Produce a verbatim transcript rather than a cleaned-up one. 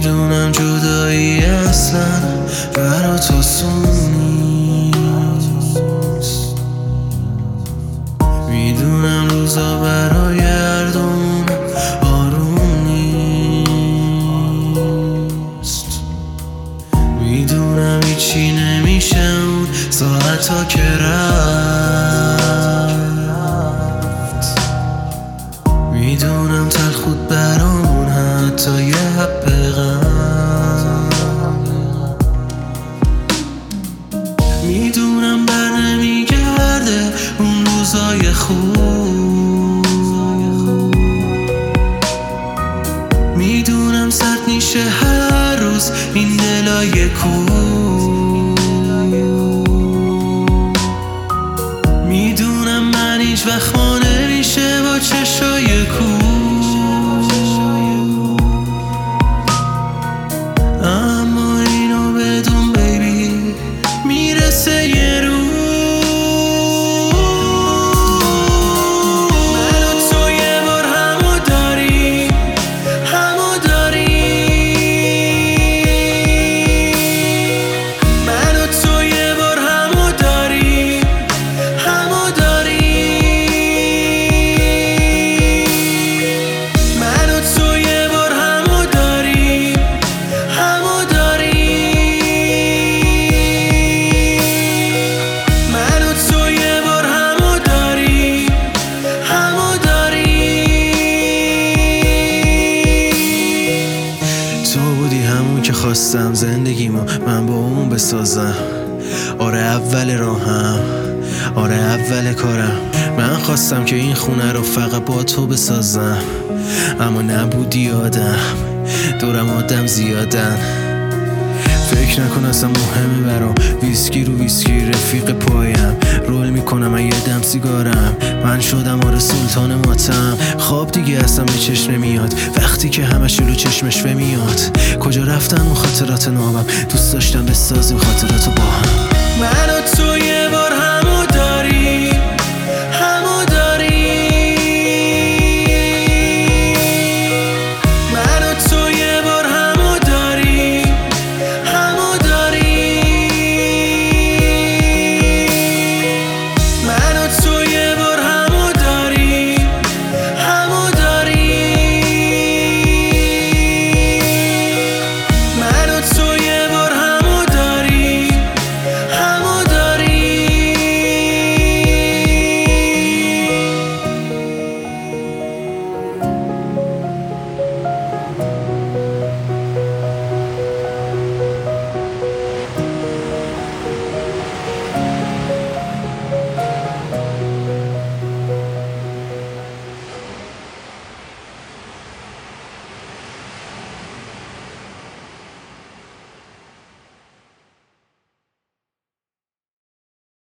میدونم جدایی اصلا برا تو سون نیست، میدونم روزا برای هر دوم آروم نیست، میدونم هیچی نمیشه اون ساعتا که رفت، میدونم تلخود برامون حتی یه حب غم، میدونم بر نمیگرده اون روزای خوب، میدونم سرد میشه هر روز این دلای کوب، میدونم من هیچ وقت ما نمیشه با چشای کوب، اما اینو بدون بیبی میرسه یه روز من و تو یه بار همو داری همو داری من و تو یه بار همو داری همو داری من و تو یه بار همو داری همو داری من و تو یه بار همو داری همو داری تو بودی همون که خواستم زندگیمو من با اون بسازم، آره اول راهم، آره اول کارم، من خواستم که این خونه رو فقط با تو بسازم، اما نبودی آدم، دورم آدم زیادن، فکر نکن اصلا مهمه برام ویسکی رو ویسکی رفیق پایم، رول میکنم من یه دم سیگارم، من شدم آره سلطان ماتم، خواب دیگه اصلا به چشم نمیاد وقتی که همش رو چشمش میاد، کجا رفتن اون خاطرات نامم، دوست داشتم بسازیم خاطراتو با هم، من و تو